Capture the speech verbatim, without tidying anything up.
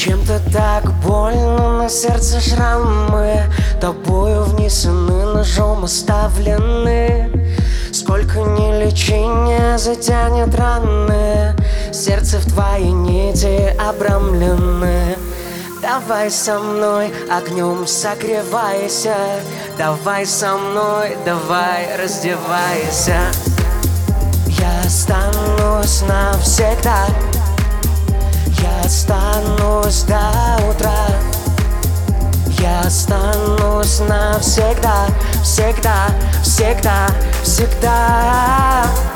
Чем-то так больно, на сердце шрамы, тобою внесены, ножом оставлены. Сколько ни лечи, не затянет раны, сердце в твои нити обрамлены. Давай со мной, огнем согревайся, давай со мной, давай раздевайся. Я останусь навсегда, я останусь до утра. Я останусь навсегда, всегда, всегда, всегда.